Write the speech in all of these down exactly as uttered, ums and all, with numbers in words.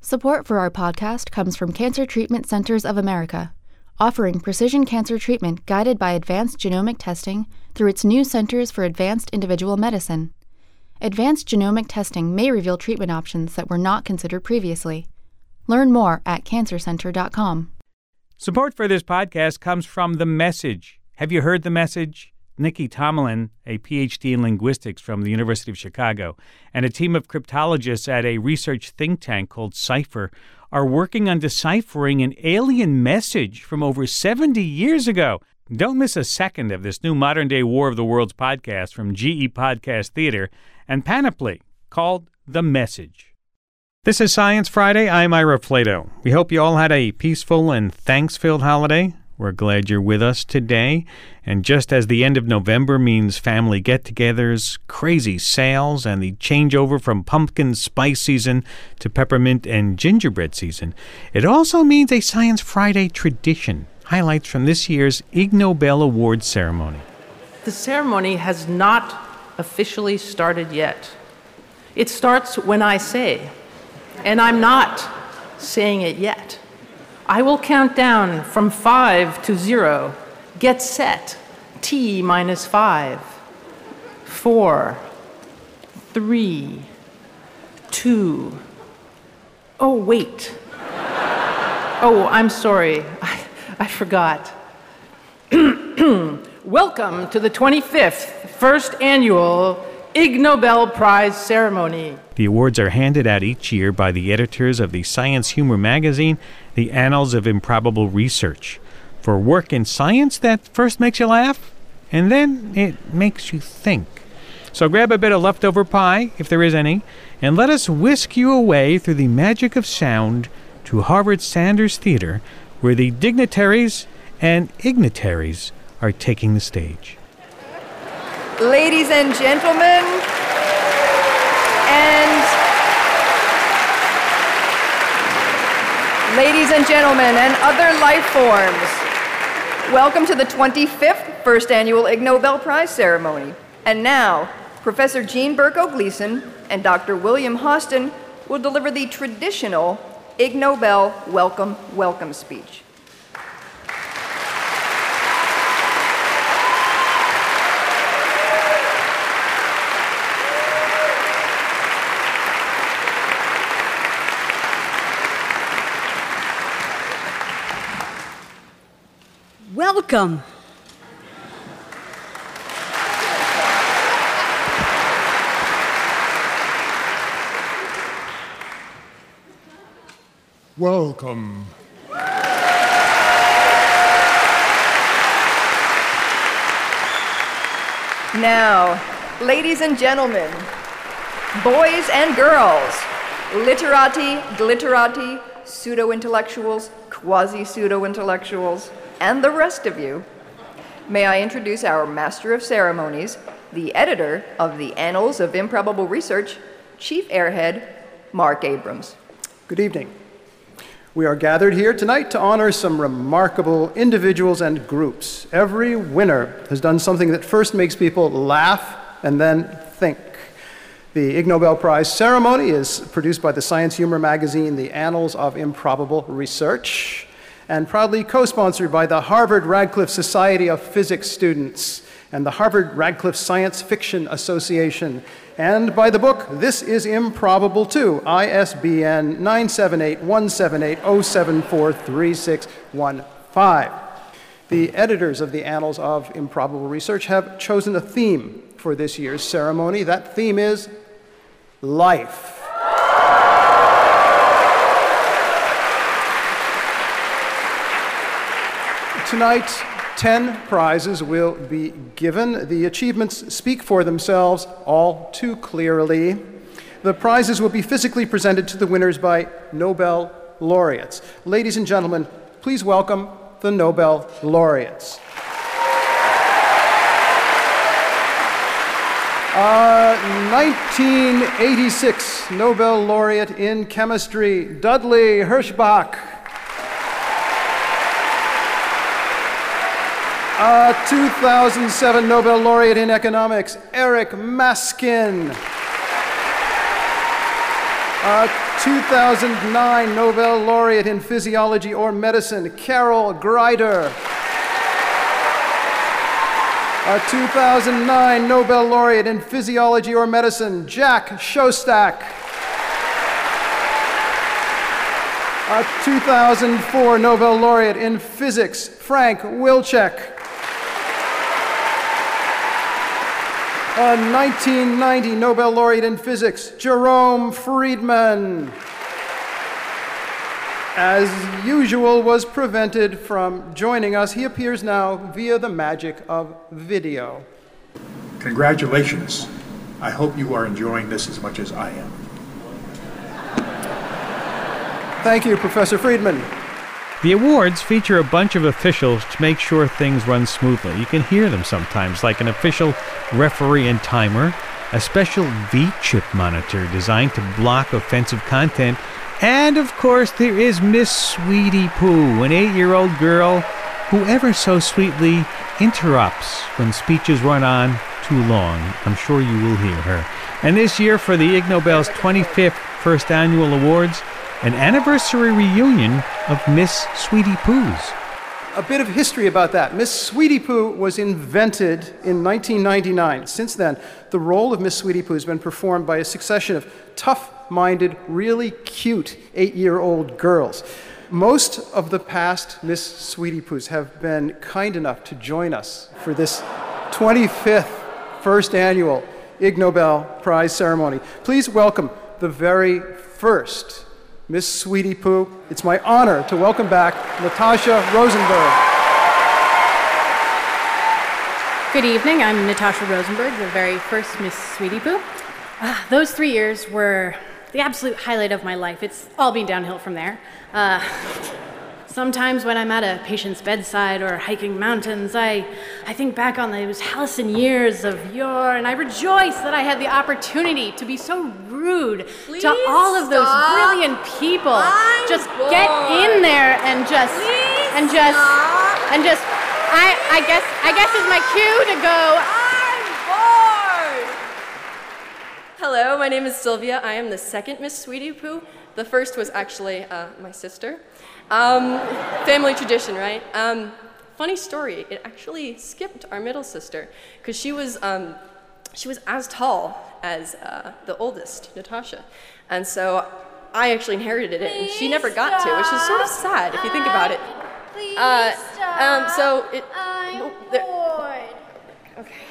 Support for our podcast comes from Cancer Treatment Centers of America, offering precision cancer treatment guided by advanced genomic testing through its new Centers for Advanced Individual Medicine. Advanced genomic testing may reveal treatment options that were not considered previously. Learn more at cancer center dot com. Support for this podcast comes from The Message. Have you heard The Message? Nikki Tomlin, a P H D in linguistics from the University of Chicago, and a team of cryptologists at a research think tank called Cipher are working on deciphering an alien message from over seventy years ago. Don't miss a second of this new modern-day War of the Worlds podcast from G E Podcast Theater and Panoply called The Message. This is Science Friday. I'm Ira Flato. We hope you all had a peaceful and thanks-filled holiday. We're glad you're with us today. And just as the end of November means family get-togethers, crazy sales, and the changeover from pumpkin spice season to peppermint and gingerbread season, it also means a Science Friday tradition. Highlights from this year's Ig Nobel Awards ceremony. The ceremony has not officially started yet. It starts when I say, and I'm not saying it yet. I will count down from five to zero. Get set. T minus five. Four. Three. Two. Oh, wait. Oh, I'm sorry. I, I forgot. Welcome to the twenty-fifth First Annual Ig Nobel Prize Ceremony. The awards are handed out each year by the editors of the science humor magazine, The Annals of Improbable Research, for work in science that first makes you laugh, and then it makes you think. So grab a bit of leftover pie, if there is any, and let us whisk you away through the magic of sound to Harvard Sanders Theater, where the dignitaries and ignitaries are taking the stage. Ladies and gentlemen, and ladies and gentlemen, and other life forms, welcome to the twenty-fifth First Annual Ig Nobel Prize Ceremony. And now, Professor Jean Berko Gleason and Doctor William Hostin will deliver the traditional Ig Nobel Welcome, Welcome speech. Welcome. Welcome. Now, ladies and gentlemen, boys and girls, literati, glitterati, pseudo-intellectuals, quasi-pseudo-intellectuals, and the rest of you, may I introduce our Master of Ceremonies, the editor of the Annals of Improbable Research, Chief Airhead, Mark Abrams. Good evening. We are gathered here tonight to honor some remarkable individuals and groups. Every winner has done something that first makes people laugh and then think. The Ig Nobel Prize ceremony is produced by the science humor magazine, The Annals of Improbable Research, and proudly co-sponsored by the Harvard Radcliffe Society of Physics Students and the Harvard Radcliffe Science Fiction Association, and by the book This is Improbable Too, I S B N nine seven eight, one seven eight, zero seven four, three six one five. The editors of the Annals of Improbable Research have chosen a theme for this year's ceremony. That theme is life. Tonight, ten prizes will be given. The achievements speak for themselves all too clearly. The prizes will be physically presented to the winners by Nobel laureates. Ladies and gentlemen, please welcome the Nobel laureates. Uh, nineteen eighty-six Nobel laureate in chemistry, Dudley Hirschbach. Uh, two thousand seven Nobel laureate in economics, Eric Maskin. A two thousand nine Nobel laureate in physiology or medicine, Carol Greider. A two thousand nine Nobel laureate in physiology or medicine, Jack Szostak. A two thousand four Nobel laureate in physics, Frank Wilczek. A nineteen ninety Nobel laureate in physics, Jerome Friedman. As usual, was prevented from joining us. He appears now via the magic of video. Congratulations. I hope you are enjoying this as much as I am. Thank you, Professor Friedman. The awards feature a bunch of officials to make sure things run smoothly. You can hear them sometimes, like an official referee and timer, a special V-chip monitor designed to block offensive content, and of course there is Miss Sweetie Poo, an eight-year-old girl who ever so sweetly interrupts when speeches run on too long. I'm sure you will hear her. And this year, for the Ig Nobel's twenty-fifth First Annual Awards, an anniversary reunion of Miss Sweetie Poo's. A bit of history about that. Miss Sweetie Poo was invented in nineteen ninety-nine. Since then, the role of Miss Sweetie Poo has been performed by a succession of tough-minded, really cute eight-year-old girls. Most of the past Miss Sweetie Poos have been kind enough to join us for this twenty-fifth First Annual Ig Nobel Prize ceremony. Please welcome the very first Miss Sweetie Poo. It's my honor to welcome back Natasha Rosenberg. Good evening, I'm Natasha Rosenberg, the very first Miss Sweetie Poo. Uh, those three years were the absolute highlight of my life. It's all been downhill from there. Uh, sometimes when I'm at a patient's bedside or hiking mountains, I, I think back on those halcyon years of yore, and I rejoice that I had the opportunity to be so rude Please to all of those stop. brilliant people. I'm just bored. get in there and just Please and just stop. and just I I guess I guess it's my cue to go. I'm bored! Hello, my name is Sylvia. I am the second Miss Sweetie Poo. The first was actually uh, my sister. Um, family tradition, right? Um, funny story, it actually skipped our middle sister because she was um, she was as tall as uh, the oldest, Natasha. And so I actually inherited it, and she never got to, which is sort of sad if you think about it. Please uh, stop. Um, so it. I'm oh, there- bored. Okay.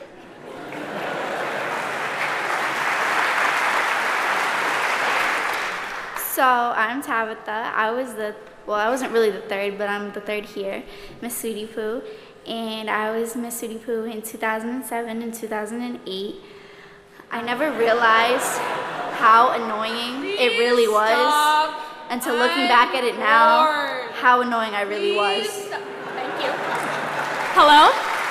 So I'm Tabitha. I was the, well, I wasn't really the third, but I'm the third here, Miss Sweetie Poo. And I was Miss Sweetie Poo in two thousand seven and two thousand eight. I never realized how annoying it really was Stop. until looking back at it now, bored. how annoying I really Please was. stop. Thank you. Hello?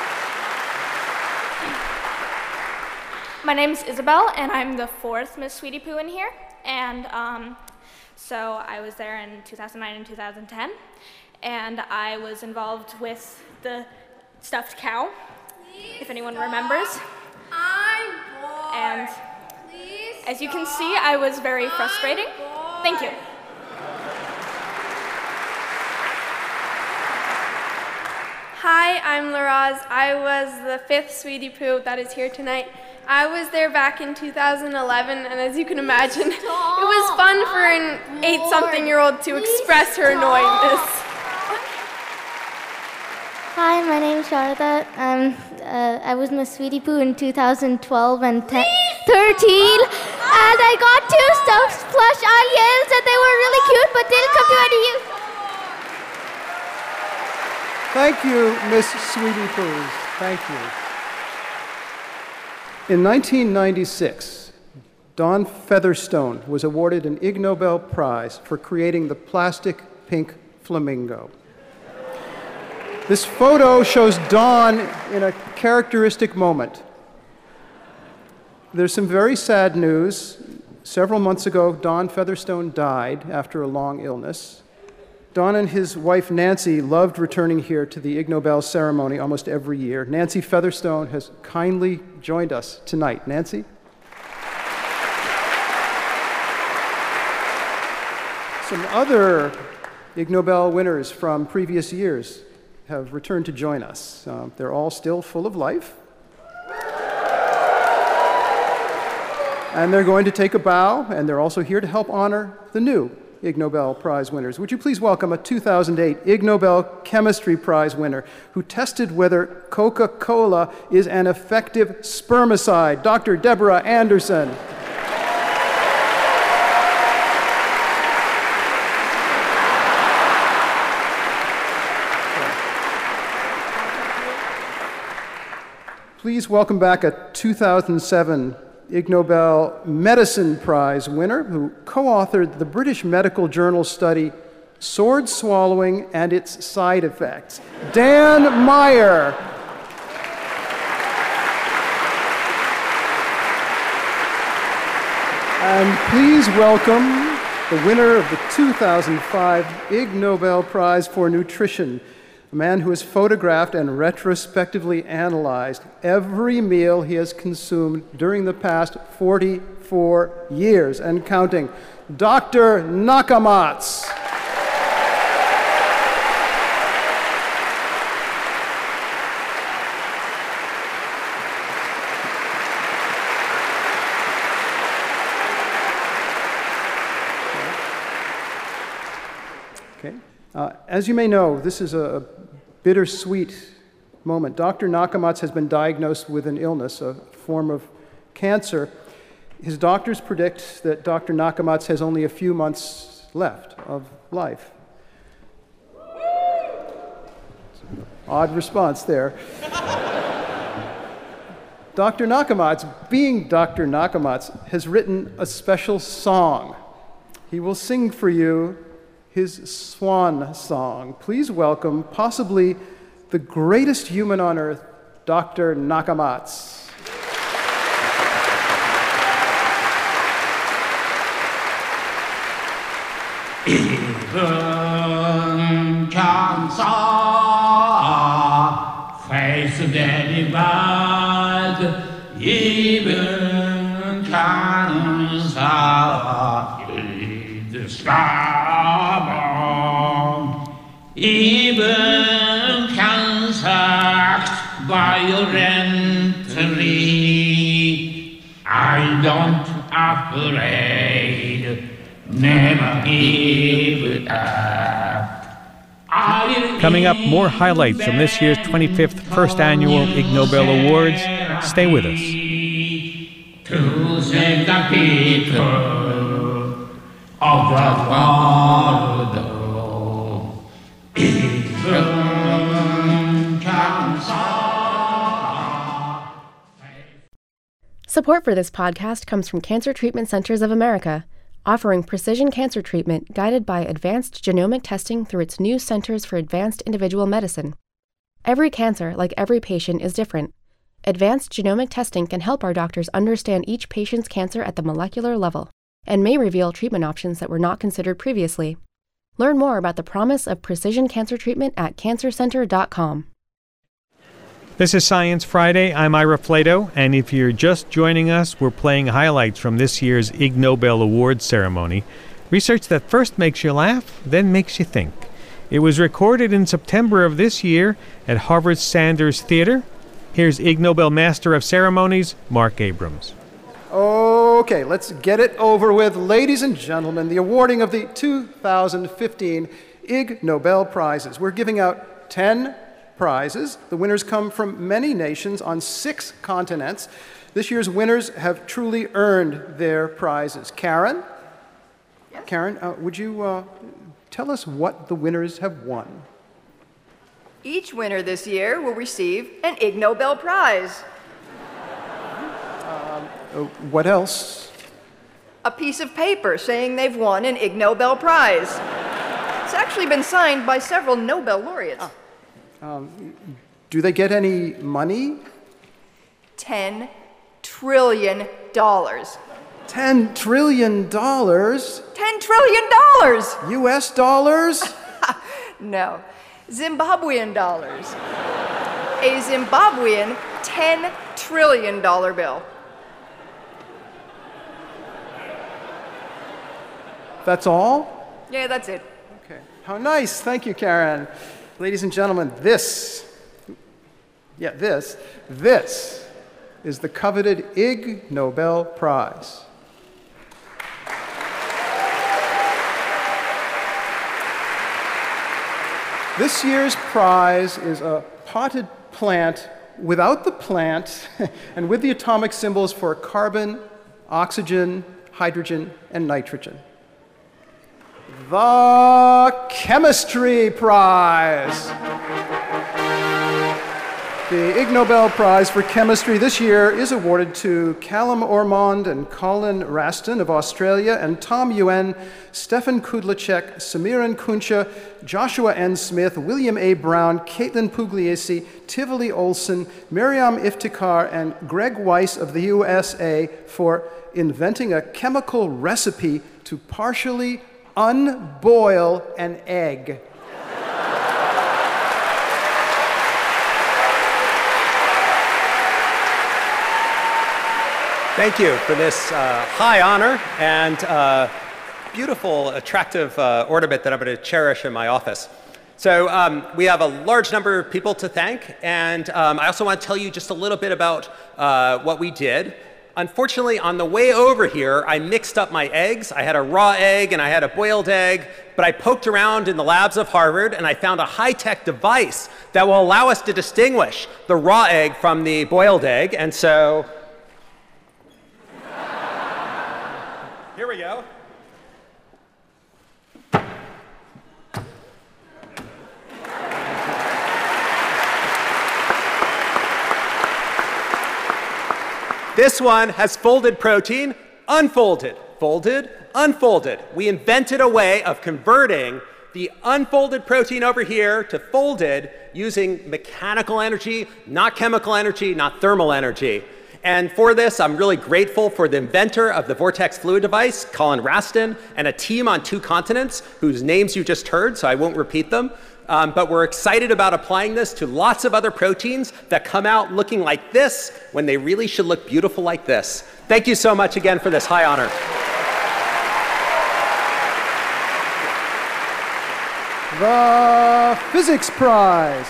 My name's Isabel, and I'm the fourth Miss Sweetie Poo in here. And um, so I was there in two thousand nine and two thousand ten, and I was involved with the stuffed cow, Please if anyone stop. remembers. I'm bored. And Please as you can stop. see, I was very frustrating. I'm Thank you. bored. Hi, I'm Laraz. I was the fifth Sweetie Poo that is here tonight. I was there back in two thousand eleven, and as you can imagine, it was fun for an eight-something-year-old to express her annoyingness. Hi, my name is Sharada. Um, uh, I was Miss Sweetie Poo in two thousand twelve and thirteen, and I got two stuffed plush aliens, and they were really cute, but didn't come to any use. Thank you, Miss Sweetie Poo. Thank you. In nineteen ninety-six, Dawn Featherstone was awarded an Ig Nobel Prize for creating the plastic pink flamingo. This photo shows Dawn in a characteristic moment. There's some very sad news. Several months ago, Dawn Featherstone died after a long illness. Dawn and his wife, Nancy, loved returning here to the Ig Nobel ceremony almost every year. Nancy Featherstone has kindly joined us tonight. Nancy? Some other Ig Nobel winners from previous years have returned to join us. Uh, they're all still full of life. And they're going to take a bow, and they're also here to help honor the new Ig Nobel Prize winners. Would you please welcome a two thousand eight Ig Nobel Chemistry Prize winner who tested whether Coca-Cola is an effective spermicide, Doctor Deborah Anderson. Please welcome back a two thousand seven Ig Nobel Medicine Prize winner who co-authored the British Medical Journal study Sword Swallowing and Its Side Effects, Dan Meyer. And please welcome the winner of the two thousand five Ig Nobel Prize for Nutrition, a man who has photographed and retrospectively analyzed every meal he has consumed during the past forty-four years and counting, Doctor Nakamatsu. Okay. Uh, as you may know, this is a bittersweet moment. Doctor Nakamatsu has been diagnosed with an illness, a form of cancer. His doctors predict that Doctor Nakamatsu has only a few months left of life. Odd response there. Doctor Nakamatsu, being Doctor Nakamatsu, has written a special song. He will sing for you his swan song. Please welcome possibly the greatest human on earth, Doctor Nakamatsu. Even cancer, face very bad, even cancer is stubborn, even cancer violently. I don't afraid. Never give it up. Coming up, more highlights from this year's twenty-fifth First Annual Ig Nobel Awards. Stay with us. To save the people of the world, even cancer. Support for this podcast comes from Cancer Treatment Centers of America, offering precision cancer treatment guided by advanced genomic testing through its new Centers for Advanced Individual Medicine. Every cancer, like every patient, is different. Advanced genomic testing can help our doctors understand each patient's cancer at the molecular level and may reveal treatment options that were not considered previously. Learn more about the promise of precision cancer treatment at cancer center dot com. This is Science Friday. I'm Ira Flato, and if you're just joining us, we're playing highlights from this year's Ig Nobel Awards ceremony. Research that first makes you laugh, then makes you think. It was recorded in September of this year at Harvard's Sanders Theater. Here's Ig Nobel Master of Ceremonies, Mark Abrams. Okay, let's get it over with. Ladies and gentlemen, the awarding of the two thousand fifteen Ig Nobel Prizes. We're giving out ten prizes. The winners come from many nations on six continents. This year's winners have truly earned their prizes. Karen? Yes. Karen, uh, would you uh, tell us what the winners have won? Each winner this year will receive an Ig Nobel Prize. Um, uh, what else? A piece of paper saying they've won an Ig Nobel Prize. It's actually been signed by several Nobel laureates. Oh. Um, do they get any money? Ten trillion dollars. Ten trillion dollars? Ten trillion dollars! U S dollars? No, Zimbabwean dollars. A Zimbabwean ten trillion dollar bill. That's all? Yeah, that's it. Okay. How nice. Thank you, Karen. Ladies and gentlemen, this, yeah, this, this is the coveted Ig Nobel Prize. This year's prize is a potted plant without the plant and with the atomic symbols for carbon, oxygen, hydrogen, and nitrogen. The Chemistry Prize. The Ig Nobel Prize for Chemistry this year is awarded to Callum Ormond and Colin Raston of Australia, and Tom Yuen, Stefan Kudlacek, Samiran Kuncha, Joshua N. Smith, William A. Brown, Caitlin Pugliese, Tivoli Olson, Miriam Iftikhar, and Greg Weiss of the U S A for inventing a chemical recipe to partially unboil an egg. Thank you for this uh, high honor and uh, beautiful, attractive uh, ornament that I'm going to cherish in my office. So um, we have a large number of people to thank, and um, I also want to tell you just a little bit about uh, what we did. Unfortunately, on the way over here, I mixed up my eggs. I had a raw egg and I had a boiled egg, but I poked around in the labs of Harvard and I found a high-tech device that will allow us to distinguish the raw egg from the boiled egg, and so here we go. This one has folded protein, unfolded, folded, unfolded. We invented a way of converting the unfolded protein over here to folded using mechanical energy, not chemical energy, not thermal energy. And for this, I'm really grateful for the inventor of the Vortex fluid device, Colin Raston, and a team on two continents whose names you just heard, so I won't repeat them. Um, but we're excited about applying this to lots of other proteins that come out looking like this when they really should look beautiful like this. Thank you so much again for this high honor. The Physics Prize.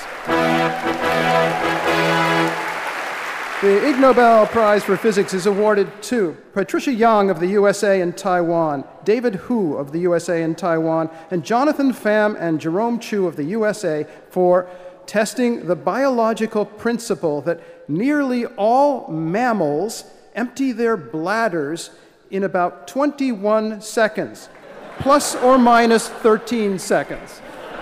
The Ig Nobel Prize for Physics is awarded to Patricia Young of the U S A and Taiwan, David Hu of the U S A and Taiwan, and Jonathan Pham and Jerome Chu of the U S A for testing the biological principle that nearly all mammals empty their bladders in about twenty-one seconds, plus or minus thirteen seconds.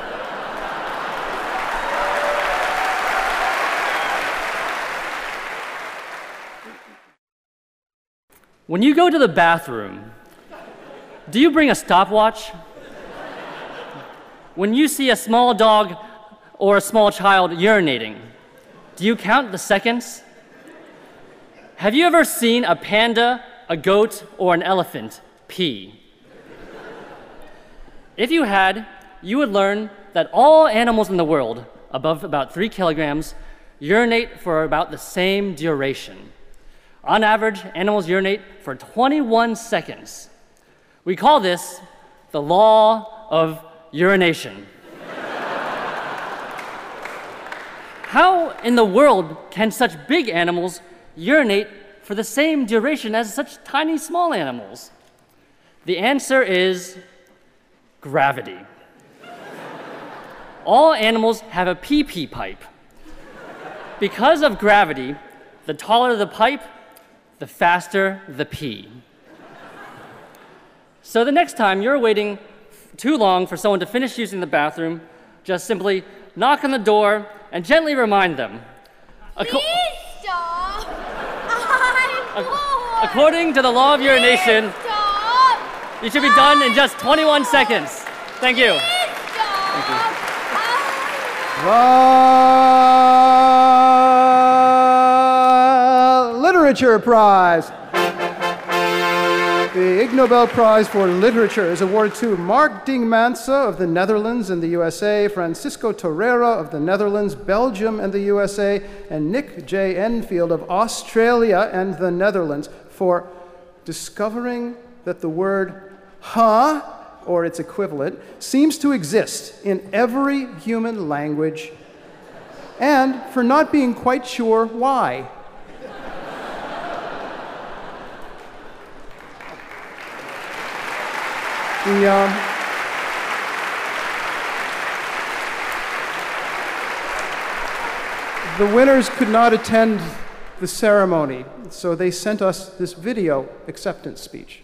When you go to the bathroom, do you bring a stopwatch? When you see a small dog or a small child urinating, do you count the seconds? Have you ever seen a panda, a goat, or an elephant pee? If you had, you would learn that all animals in the world, above about three kilograms, urinate for about the same duration. On average, animals urinate for twenty-one seconds. We call this the law of urination. How in the world can such big animals urinate for the same duration as such tiny small animals? The answer is gravity. All animals have a pee-pee pipe. Because of gravity, the taller the pipe, the faster the pee. So the next time you're waiting too long for someone to finish using the bathroom, just simply knock on the door and gently remind them. Ac- Stop! Ac- according to the law of urination, Stop! you should be done in just twenty-one seconds. Thank you. Thank you. The Literature Prize. The Ig Nobel Prize for Literature is awarded to Mark Dingmanse of the Netherlands and the U S A, Francisco Torreira of the Netherlands, Belgium, and the U S A, and Nick J. Enfield of Australia and the Netherlands for discovering that the word huh or its equivalent, seems to exist in every human language, and for not being quite sure why. The, um, the winners could not attend the ceremony, so they sent us this video acceptance speech.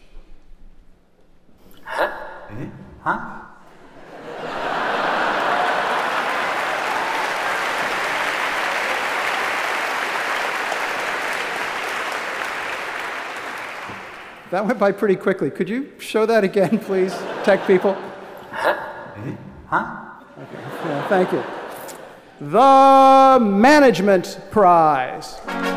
Huh? Huh? That went by pretty quickly. Could you show that again, please, tech people? Huh? Huh? Okay. Yeah, thank you. The Management Prize.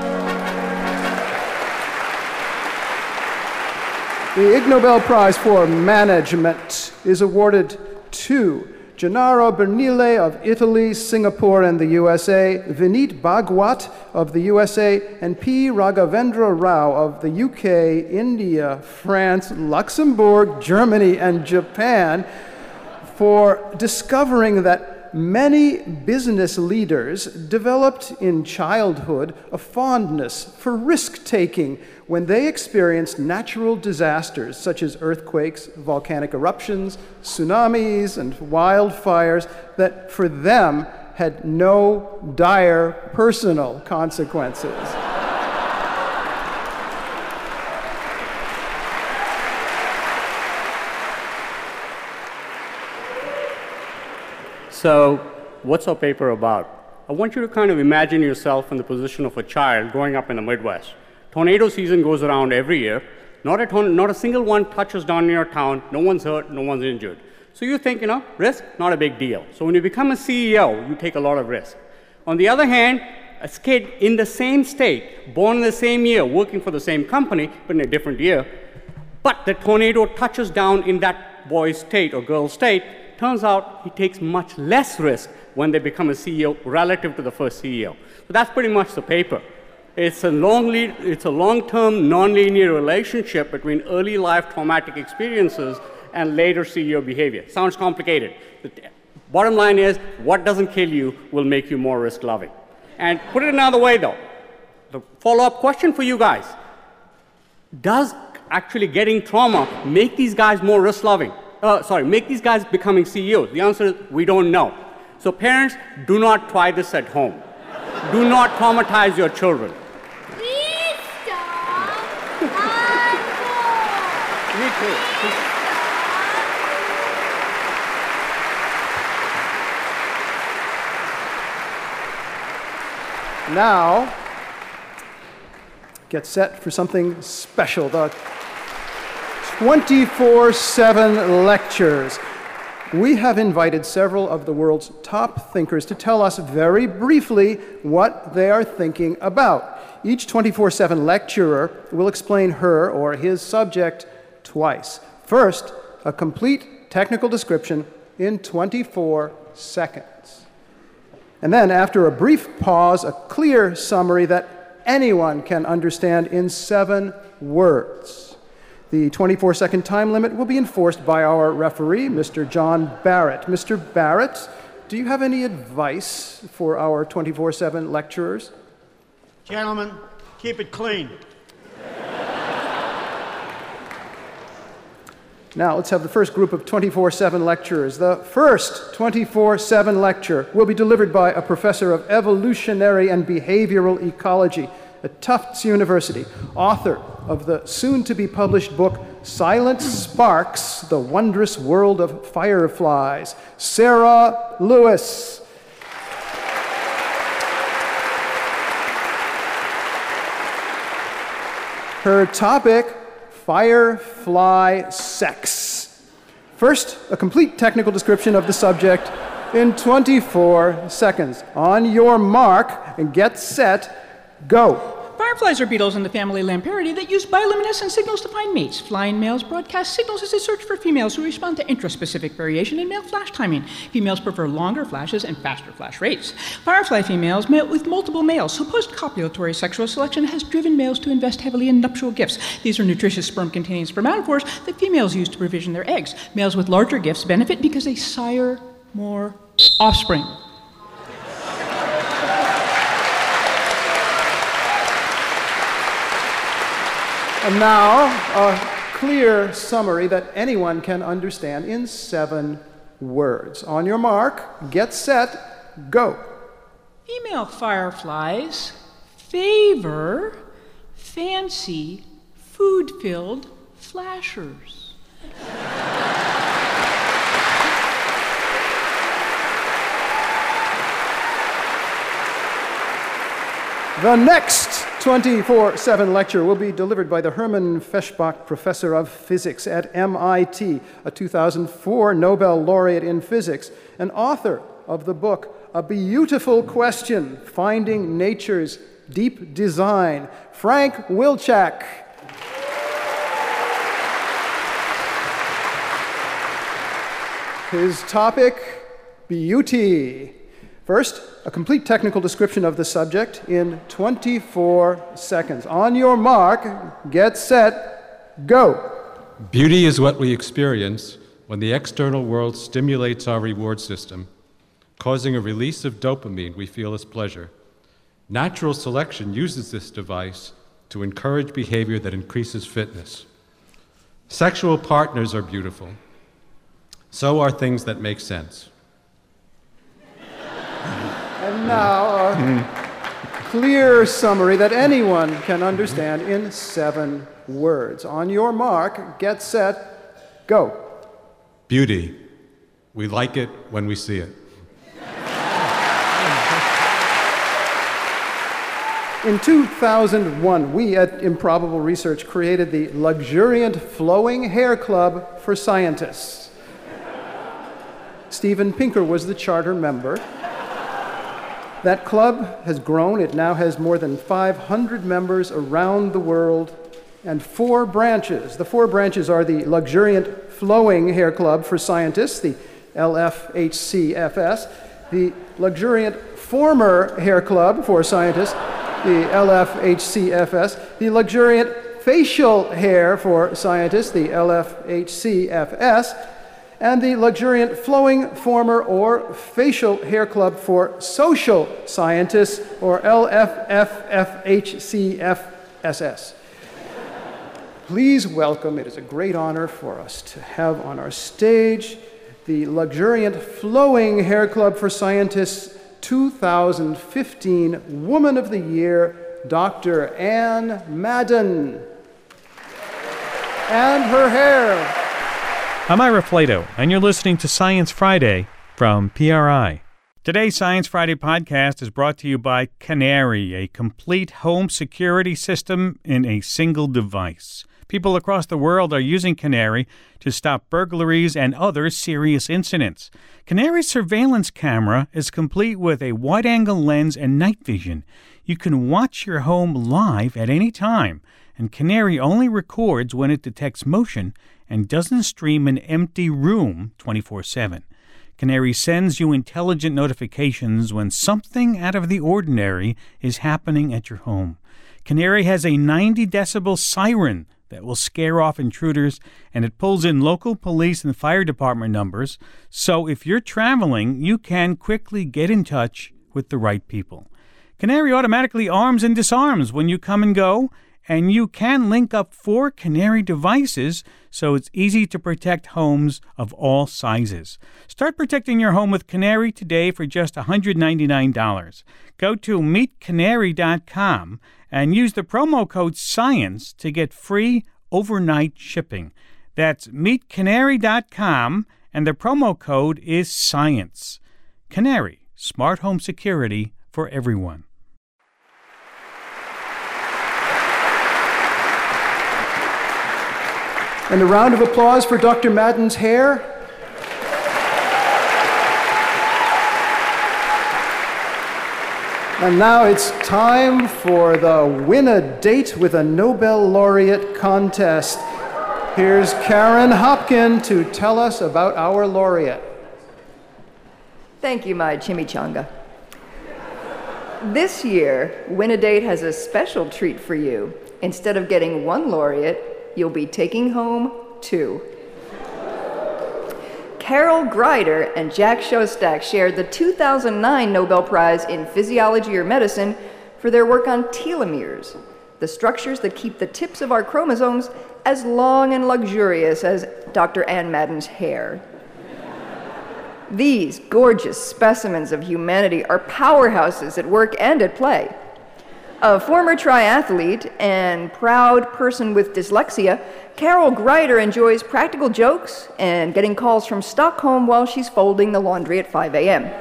The Ig Nobel Prize for Management is awarded to Gennaro Bernile of Italy, Singapore, and the U S A, Vineet Bhagwat of the U S A, and P. Raghavendra Rao of the U K, India, France, Luxembourg, Germany, and Japan for discovering that many business leaders developed in childhood a fondness for risk-taking when they experienced natural disasters such as earthquakes, volcanic eruptions, tsunamis, and wildfires that for them had no dire personal consequences. So, what's our paper about? I want you to kind of imagine yourself in the position of a child growing up in the Midwest. Tornado season goes around every year. Not a, ton- not a single one touches down in your town. No one's hurt, no one's injured. So you think, you know, risk, not a big deal. So when you become a C E O, you take a lot of risk. On the other hand, a kid in the same state, born in the same year, working for the same company, but in a different year, but the tornado touches down in that boy's state or girl's state, turns out he takes much less risk when they become a C E O relative to the first C E O. So that's pretty much the paper. It's a long lead, it's a long-term, non-linear relationship between early life traumatic experiences and later C E O behavior. Sounds complicated. The bottom line is, what doesn't kill you will make you more risk-loving. And put it another way, though, the follow-up question for you guys: does actually getting trauma make these guys more risk-loving? Uh, sorry, make these guys becoming C E Os? The answer is we don't know. So parents, do not try this at home. Do not traumatize your children. Please stop. Me too. Now, get set for something special. The twenty-four seven lectures. We have invited several of the world's top thinkers to tell us very briefly what they are thinking about. Each twenty-four seven lecturer will explain her or his subject twice. First, a complete technical description in twenty-four seconds. And then, after a brief pause, a clear summary that anyone can understand in seven words. The twenty-four second time limit will be enforced by our referee, Mister John Barrett. Mister Barrett, do you have any advice for our twenty-four seven lecturers? Gentlemen, keep it clean. Now, let's have the first group of twenty-four seven lecturers. The first twenty-four seven lecture will be delivered by a professor of evolutionary and behavioral ecology at Tufts University, author of the soon-to-be-published book, Silent Sparks, The Wondrous World of Fireflies, Sarah Lewis. Her topic, firefly sex. First, a complete technical description of the subject in twenty-four seconds. On your mark, and get set, go. Fireflies are beetles in the family Lamparidae that use bioluminescent signals to find mates. Flying males broadcast signals as they search for females who respond to intraspecific variation in male flash timing. Females prefer longer flashes and faster flash rates. Firefly females mate with multiple males, so post-copulatory sexual selection has driven males to invest heavily in nuptial gifts. These are nutritious sperm-containing spermatophores that females use to provision their eggs. Males with larger gifts benefit because they sire more offspring. And now, a clear summary that anyone can understand in seven words. On your mark, get set, go. Female fireflies favor fancy, food-filled flashers. The next twenty-four seven lecture will be delivered by the Hermann Feshbach Professor of Physics at M I T, a two thousand four Nobel laureate in physics, and author of the book A Beautiful Question, Finding Nature's Deep Design, Frank Wilczek. His topic, beauty. First, a complete technical description of the subject in twenty-four seconds. On your mark, get set, go. Beauty is what we experience when the external world stimulates our reward system, causing a release of dopamine we feel as pleasure. Natural selection uses this device to encourage behavior that increases fitness. Sexual partners are beautiful. So are things that make sense. And now, a clear summary that anyone can understand in seven words. On your mark, get set, go. Beauty. We like it when we see it. In two thousand one, we at Improbable Research created the Luxuriant Flowing Hair Club for Scientists. Steven Pinker was the charter member. That club has grown. It now has more than five hundred members around the world and four branches. The four branches are the Luxuriant Flowing Hair Club for Scientists, the L F H C F S, the Luxuriant Former Hair Club for Scientists, the L F H C F S, the Luxuriant Facial Hair for Scientists, the L F H C F S, and the Luxuriant Flowing Former or Facial Hair Club for Social Scientists, or L F F F H C F S S. Please welcome, it is a great honor for us to have on our stage the Luxuriant Flowing Hair Club for Scientists two thousand fifteen Woman of the Year, Doctor Anne Madden. And her hair. I'm Ira Flato, and you're listening to Science Friday from P R I. Today's Science Friday podcast is brought to you by Canary, a complete home security system in a single device. People across the world are using Canary to stop burglaries and other serious incidents. Canary's surveillance camera is complete with a wide-angle lens and night vision. You can watch your home live at any time, and Canary only records when it detects motion and doesn't stream an empty room twenty-four seven. Canary sends you intelligent notifications when something out of the ordinary is happening at your home. Canary has a ninety decibel siren that will scare off intruders, and it pulls in local police and fire department numbers, so if you're traveling, you can quickly get in touch with the right people. Canary automatically arms and disarms when you come and go, and you can link up four Canary devices, so it's easy to protect homes of all sizes. Start protecting your home with Canary today for just one hundred ninety-nine dollars. Go to meet canary dot com and use the promo code SCIENCE to get free overnight shipping. That's meet canary dot com, and the promo code is SCIENCE. Canary, smart home security for everyone. And a round of applause for Doctor Madden's hair. And now it's time for the Win a Date with a Nobel Laureate contest. Here's Karen Hopkin to tell us about our laureate. Thank you, my chimichanga. This year, Win a Date has a special treat for you. Instead of getting one laureate, you'll be taking home two. Carol Greider and Jack Szostak shared the two thousand nine Nobel Prize in Physiology or Medicine for their work on telomeres, the structures that keep the tips of our chromosomes as long and luxurious as Doctor Ann Madden's hair. These gorgeous specimens of humanity are powerhouses at work and at play. A former triathlete and proud person with dyslexia, Carol Greider enjoys practical jokes and getting calls from Stockholm while she's folding the laundry at five a m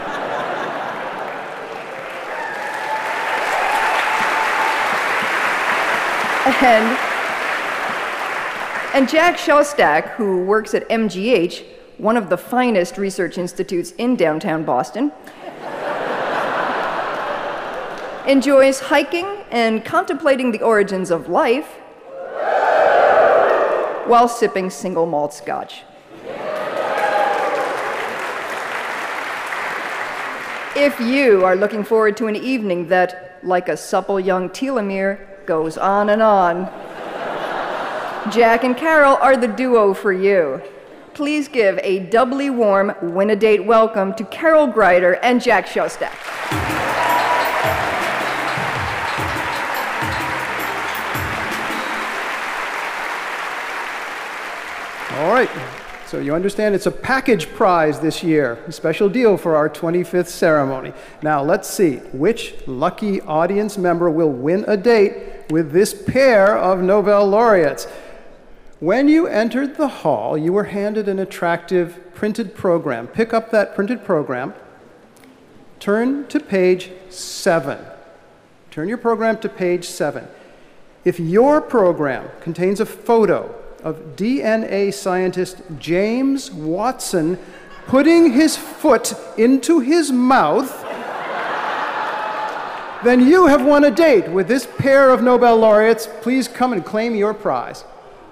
and, and Jack Szostak, who works at M G H, one of the finest research institutes in downtown Boston, enjoys hiking and contemplating the origins of life while sipping single malt scotch. If you are looking forward to an evening that, like a supple young telomere, goes on and on, Jack and Carol are the duo for you. Please give a doubly warm Win a Date welcome to Carol Greider and Jack Szostak. All right, so you understand it's a package prize this year, a special deal for our twenty-fifth ceremony. Now let's see which lucky audience member will win a date with this pair of Nobel laureates. When you entered the hall, you were handed an attractive printed program. Pick up that printed program, turn to page seven. Turn your program to page seven. If your program contains a photo of D N A scientist James Watson putting his foot into his mouth, then you have won a date with this pair of Nobel laureates. Please come and claim your prize.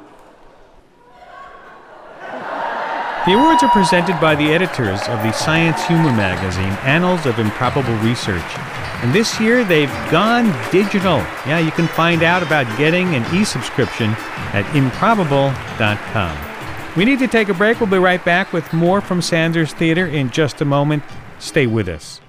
The awards are presented by the editors of the science humor magazine, Annals of Improbable Research. And this year, they've gone digital. Yeah, you can find out about getting an e-subscription at improbable dot com. We need to take a break. We'll be right back with more from Sanders Theater in just a moment. Stay with us.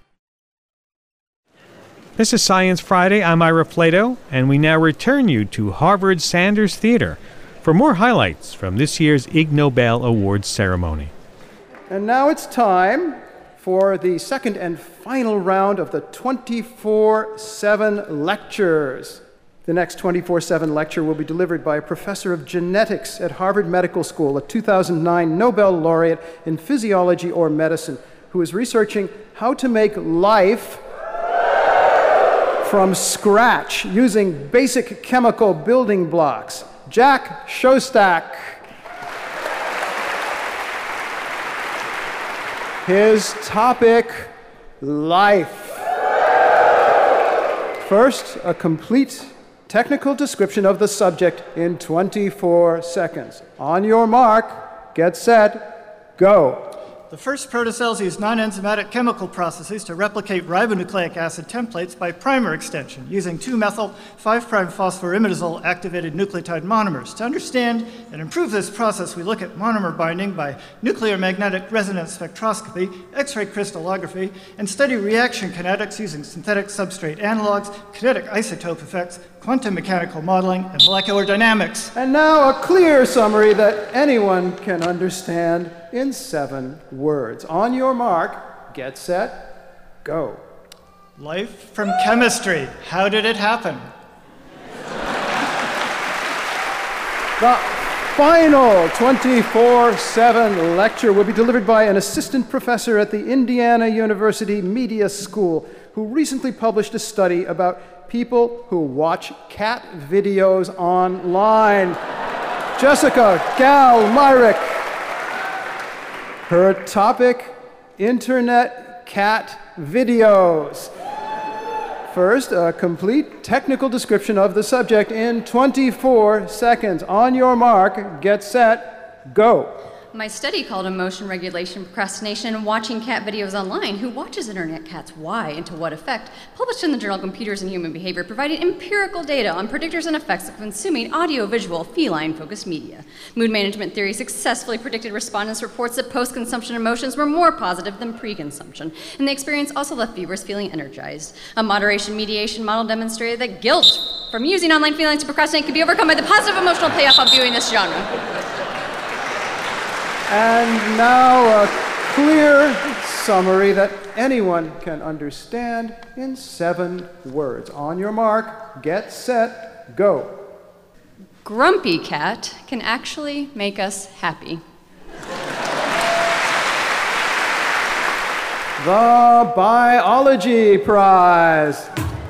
This is Science Friday. I'm Ira Flato, and we now return you to Harvard Sanders Theater for more highlights from this year's Ig Nobel Awards ceremony. And now it's time for the second and final round of the twenty-four seven lectures. The next twenty-four seven lecture will be delivered by a professor of genetics at Harvard Medical School, a two thousand nine Nobel laureate in physiology or medicine, who is researching how to make life from scratch using basic chemical building blocks. Jack Szostak. His topic, life. First, a complete technical description of the subject in twenty-four seconds. On your mark, get set, go. The first protocells use non-enzymatic chemical processes to replicate ribonucleic acid templates by primer extension using two methyl five prime phosphorimidazole activated nucleotide monomers. To understand and improve this process, we look at monomer binding by nuclear magnetic resonance spectroscopy, X-ray crystallography, and study reaction kinetics using synthetic substrate analogs, kinetic isotope effects, quantum mechanical modeling, and molecular dynamics. And now a clear summary that anyone can understand in seven words. On your mark, get set, go. Life from chemistry. How did it happen? The final twenty-four seven lecture will be delivered by an assistant professor at the Indiana University Media School who recently published a study about people who watch cat videos online. Jessica Gal-Myrick. Her topic, Internet Cat Videos. First, a complete technical description of the subject in twenty-four seconds. On your mark, get set, go. My study called Emotion Regulation, Procrastination, and Watching Cat Videos Online, Who Watches Internet Cats, Why, and to What Effect, published in the journal Computers and Human Behavior, provided empirical data on predictors and effects of consuming audio-visual, feline-focused media. Mood management theory successfully predicted respondents' reports that post-consumption emotions were more positive than pre-consumption, and the experience also left viewers feeling energized. A moderation mediation model demonstrated that guilt from using online feelings to procrastinate could be overcome by the positive emotional payoff of viewing this genre. And now a clear summary that anyone can understand in seven words. On your mark, get set, go. Grumpy Cat can actually make us happy. The Biology Prize,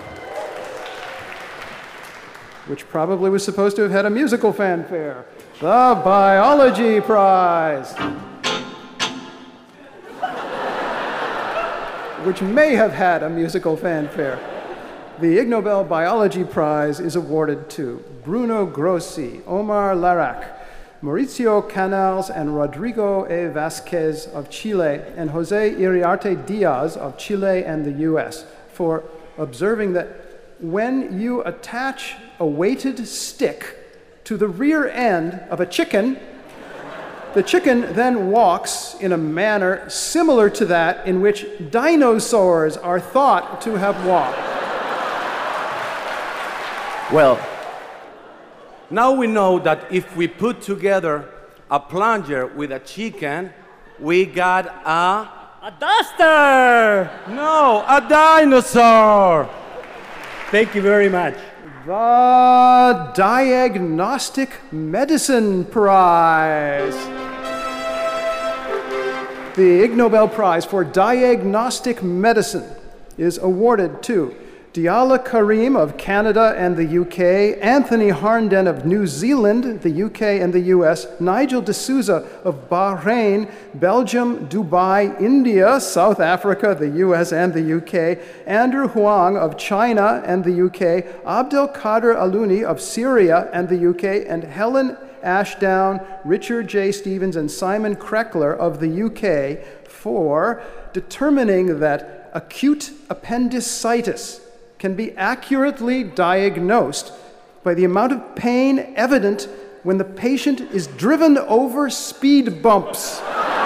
which probably was supposed to have had a musical fanfare. The Biology Prize, which may have had a musical fanfare. The Ig Nobel Biology Prize is awarded to Bruno Grossi, Omar Larac, Mauricio Canals, and Rodrigo E. Vasquez of Chile, and Jose Iriarte Diaz of Chile and the U S for observing that when you attach a weighted stick to the rear end of a chicken, the chicken then walks in a manner similar to that in which dinosaurs are thought to have walked. Well, now we know that if we put together a plunger with a chicken, we got a... A duster! No, a dinosaur! Thank you very much. The Diagnostic Medicine Prize. The Ig Nobel Prize for Diagnostic Medicine is awarded to Diala Karim of Canada and the U K, Anthony Harnden of New Zealand, the U K and the U S, Nigel D'Souza of Bahrain, Belgium, Dubai, India, South Africa, the U S and the U K, Andrew Huang of China and the U K, Abdel Kader Alouni of Syria and the U K, and Helen Ashdown, Richard J. Stevens, and Simon Kreckler of the U K for determining that acute appendicitis can be accurately diagnosed by the amount of pain evident when the patient is driven over speed bumps.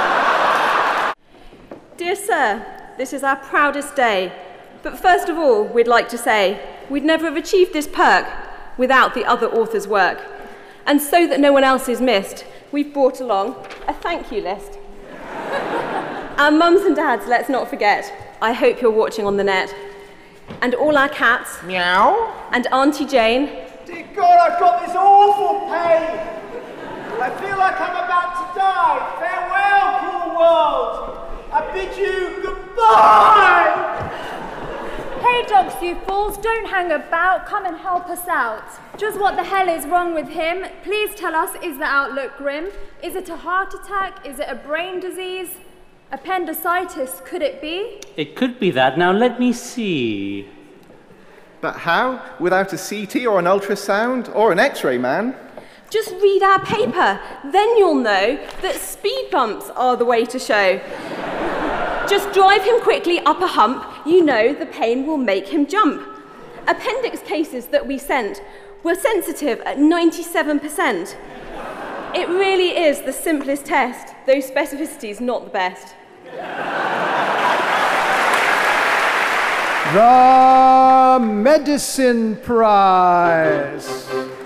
Dear Sir, this is our proudest day. But first of all, we'd like to say we'd never have achieved this perk without the other authors' work. And so that no one else is missed, we've brought along a thank you list. Our mums and dads, let's not forget. I hope you're watching on the net. And all our cats. Meow. And Auntie Jane. Dear God, I've got this awful pain. I feel like I'm about to die. Farewell, cruel world. I bid you goodbye. Hey dogs, you fools, don't hang about. Come and help us out. Just what the hell is wrong with him? Please tell us, is the outlook grim? Is it a heart attack? Is it a brain disease? Appendicitis, could it be? It could be that. Now let me see. But how? Without a C T or an ultrasound or an X-ray, man? Just read our paper. Then you'll know that speed bumps are the way to show. Just drive him quickly up a hump. You know the pain will make him jump. Appendix cases that we sent were sensitive at ninety-seven percent. It really is the simplest test, though specificity's not the best. The Medicine Prize.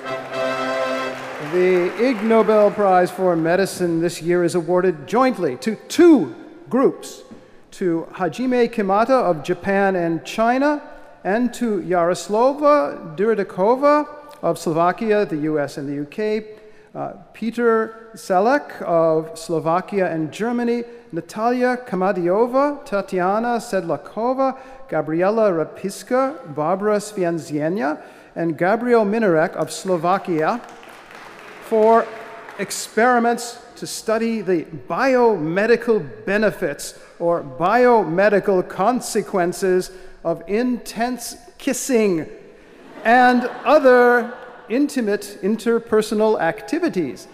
The Ig Nobel Prize for Medicine this year is awarded jointly to two groups, to Hajime Kimata of Japan and China, and to Yaroslava Durdakova of Slovakia, the U S and the U K, uh, Peter Selek of Slovakia and Germany, Natalia Kamadiova, Tatiana Sedlakova, Gabriela Rapiska, Barbara Svianzienia, and Gabriel Minarek of Slovakia for experiments to study the biomedical benefits or biomedical consequences of intense kissing, and other intimate interpersonal activities.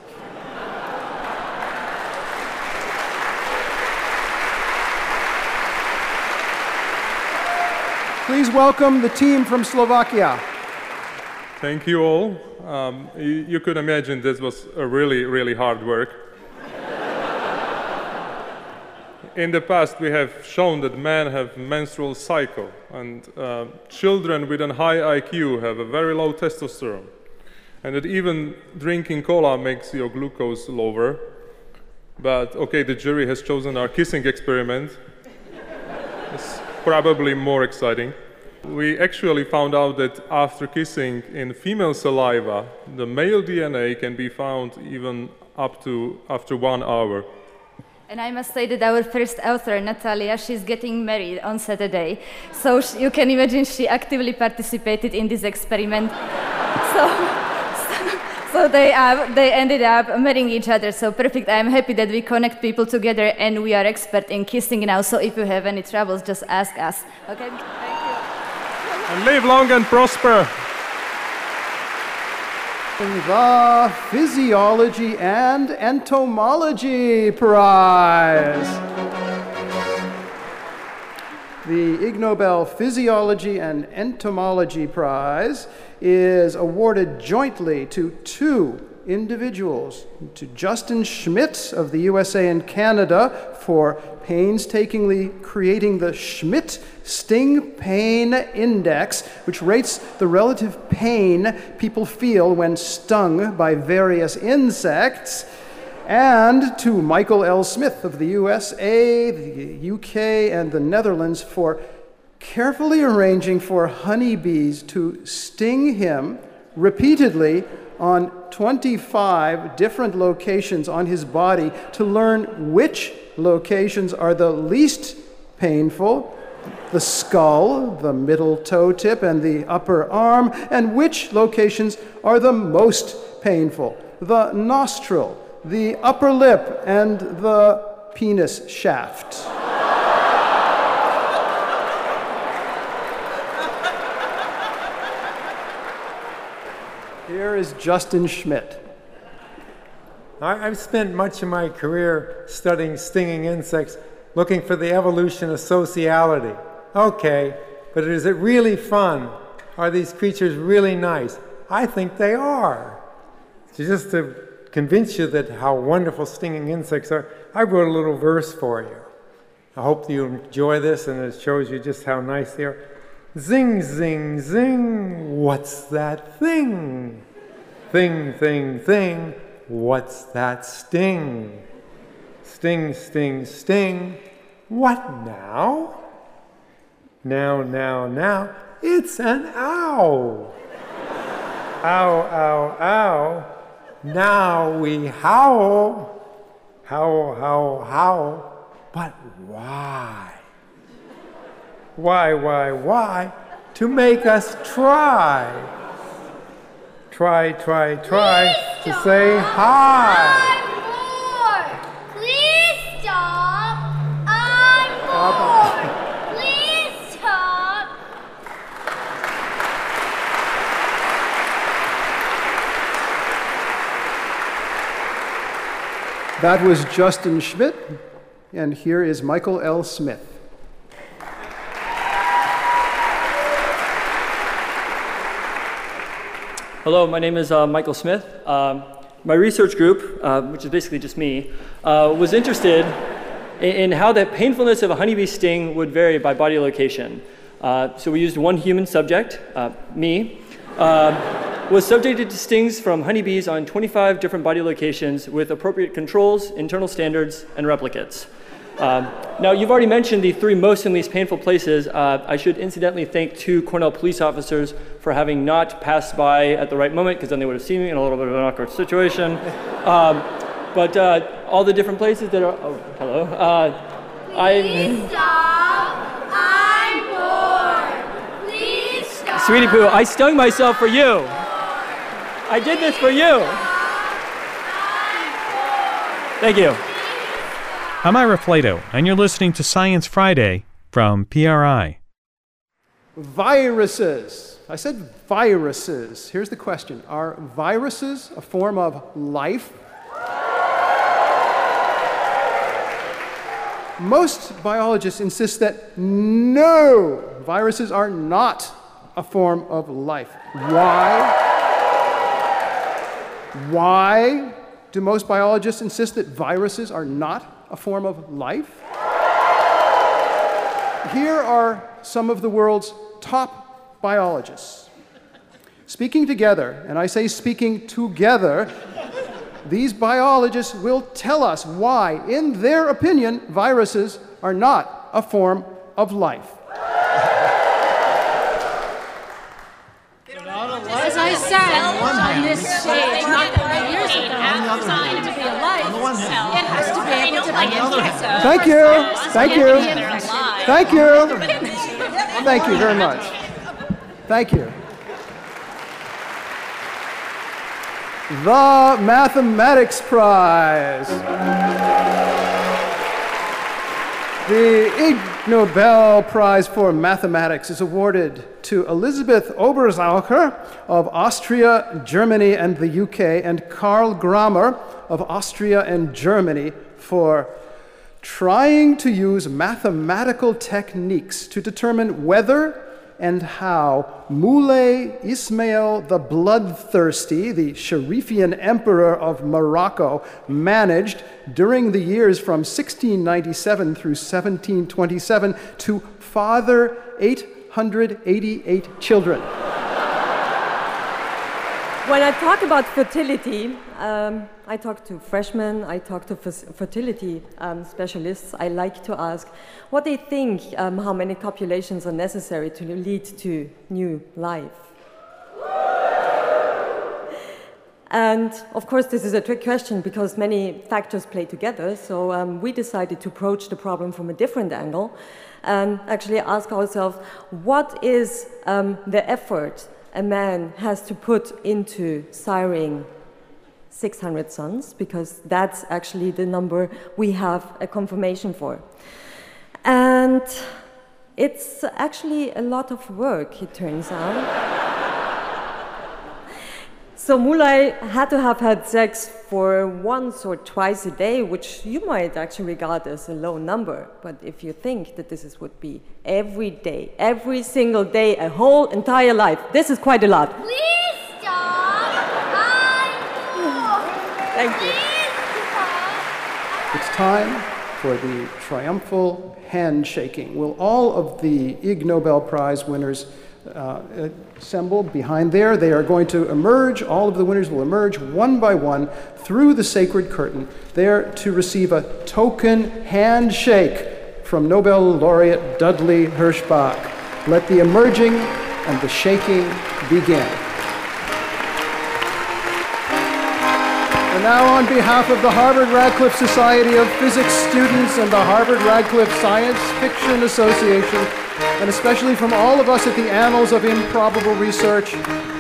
Please welcome the team from Slovakia. Thank you all. Um, you, you could imagine this was a really, really hard work. In the past, we have shown that men have menstrual cycle, and uh, children with a high I Q have a very low testosterone, and that even drinking cola makes your glucose lower. But okay, the jury has chosen our kissing experiment. It's probably more exciting. We actually found out that after kissing in female saliva, the male D N A can be found even up to after one hour. And I must say that our first author, Natalia, she's getting married on Saturday. So she, you can imagine she actively participated in this experiment. so, so, so they, uh, they ended up marrying each other. So perfect. I'm happy that we connect people together and we are expert in kissing now. So if you have any troubles, just ask us. Okay? Thank you. And live long and prosper. The Physiology and Entomology Prize. The Ig Nobel Physiology and Entomology Prize is awarded jointly to two individuals, to Justin Schmidt of the U S A and Canada for painstakingly creating the Schmidt Sting Pain Index, which rates the relative pain people feel when stung by various insects, and to Michael L. Smith of the U S A, the U K, and the Netherlands for carefully arranging for honeybees to sting him repeatedly on twenty-five different locations on his body to learn which locations are the least painful, the skull, the middle toe tip, and the upper arm, and which locations are the most painful, the nostril, the upper lip, and the penis shaft. Here is Justin Schmidt. I, I've spent much of my career studying stinging insects, looking for the evolution of sociality. Okay, but is it really fun? Are these creatures really nice? I think they are. So just to convince you that how wonderful stinging insects are, I wrote a little verse for you. I hope you enjoy this, and it shows you just how nice they are. Zing, zing, zing, what's that thing? Thing, thing, thing, what's that sting? Sting, sting, sting, what now? Now, now, now, it's an ow. Ow, ow, ow, now we howl. Howl, howl, howl, but why? Why, why, why? To make us try. Try, try, try Please to stop. Say hi. I'm bored. Please stop. I'm bored. Please stop. That was Justin Schmidt, and here is Michael L. Smith. Hello, my name is uh, Michael Smith. Um, my research group, uh, which is basically just me, uh, was interested in, in how the painfulness of a honeybee sting would vary by body location. Uh, so we used one human subject, uh, me, uh, was subjected to stings from honeybees on twenty-five different body locations with appropriate controls, internal standards, and replicates. Um, now, you've already mentioned the three most and least painful places. Uh, I should incidentally thank two Cornell police officers for having not passed by at the right moment, because then they would have seen me in a little bit of an awkward situation. Um, but uh, all the different places that are, oh, hello. Uh, I, Please stop. I'm bored. Please stop. Sweetie Poo, I stung myself for you. I did this for you. Thank you. I'm Ira Flato, and you're listening to Science Friday from P R I. viruses. I said viruses. Here's the question. Are viruses a form of life? Most biologists insist that no, viruses are not a form of life. Why? Why do most biologists insist that viruses are not a form of life? Here are some of the world's top biologists. Speaking together, and I say speaking together, these biologists will tell us why, in their opinion, viruses are not a form of life. As I said on this stage not that many years ago, designed to be a life, it has to be able to be Thank you. Thank you. Thank you. Thank you very much. Thank you. The Mathematics Prize. The Ig Nobel Prize for Mathematics is awarded to Elizabeth Obersalker of Austria, Germany, and the U K, and Karl Grammer of Austria and Germany for trying to use mathematical techniques to determine whether and how Moulay Ismail the Bloodthirsty, the Sharifian emperor of Morocco, managed during the years from sixteen ninety-seven through seventeen twenty-seven to father eight hundred eighty-eight children. When I talk about fertility, um, I talk to freshmen, I talk to fertility um, specialists. I like to ask what they think, um, how many copulations are necessary to lead to new life. And of course, this is a trick question because many factors play together. So um, we decided to approach the problem from a different angle and actually ask ourselves, what is um, the effort a man has to put into siring six hundred sons, because that's actually the number we have a confirmation for. And it's actually a lot of work, it turns out. So Moulay had to have had sex for once or twice a day, which you might actually regard as a low number. But if you think that this is, would be every day, every single day, a whole entire life, this is quite a lot. Please stop! Thank you. It's time for the triumphal handshaking. Will all of the Ig Nobel Prize winners uh, assemble behind there? They are going to emerge, all of the winners will emerge one by one through the sacred curtain, there to receive a token handshake from Nobel laureate Dudley Hirschbach. Let the emerging and the shaking begin. And now, on behalf of the Harvard-Radcliffe Society of Physics students and the Harvard-Radcliffe Science Fiction Association, and especially from all of us at the Annals of Improbable Research,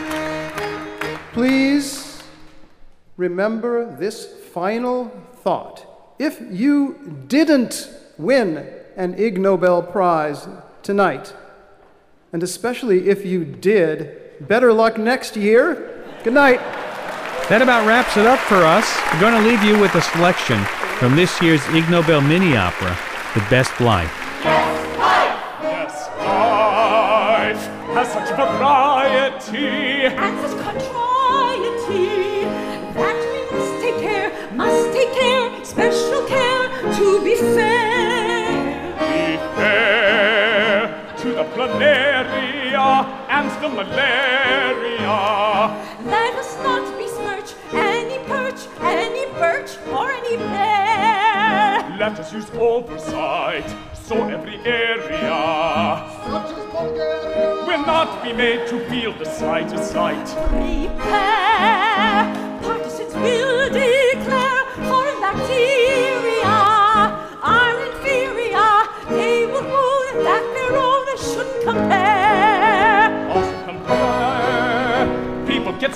please remember this final thought. If you didn't win an Ig Nobel Prize tonight, and especially if you did, better luck next year. Good night. That about wraps it up for us. We're going to leave you with a selection from this year's Ig Nobel mini-opera, The Best Life. Yes, life has such variety and such contrariety that we must take care, must take care, special care to be fair. Be fair to the planaria and the malaria. Let us not besmirch any perch, any birch, or any bear. Let us use oversight so every area, such as Bulgaria, will not be made to feel the sight of sight. Prepare, partisans will declare foreign bacteria are inferior. They will rule and that their owners shouldn't compare. Also compare. People get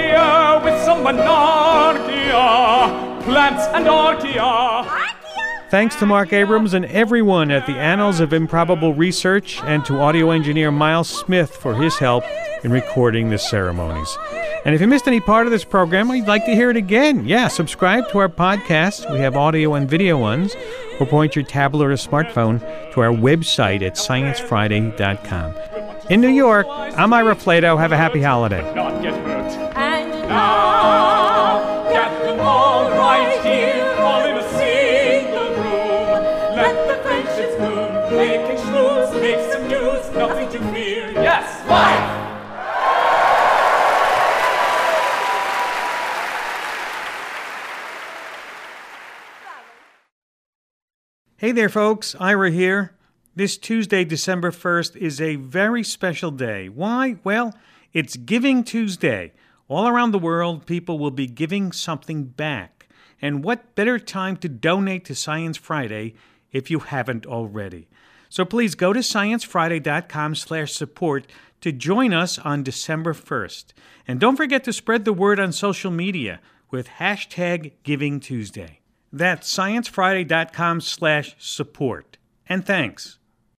snarkier with some monarchia, plants and archaea. Thanks to Mark Abrams and everyone at the Annals of Improbable Research, and to audio engineer Miles Smith for his help in recording the ceremonies. And if you missed any part of this program or you'd like to hear it again, yeah, subscribe to our podcast. We have audio and video ones. Or point your tablet or smartphone to our website at science friday dot com. In New York, I'm Ira Flato. Have a happy holiday. Not get hurt. And now, get them all right here, all in a single room. Let the friendships bloom, making schmooze, make some news, nothing to fear. Yes, life! Hey there, folks. Ira here. This Tuesday, December first, is a very special day. Why? Well, it's Giving Tuesday. All around the world, people will be giving something back. And what better time to donate to Science Friday if you haven't already? So please go to science friday dot com slash support to join us on December first. And don't forget to spread the word on social media with hashtag Giving Tuesday. That's science friday dot com slash support. And thanks.